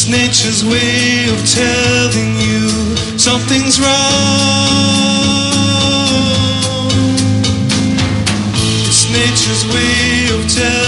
It's nature's way of telling you something's wrong. It's nature's way of telling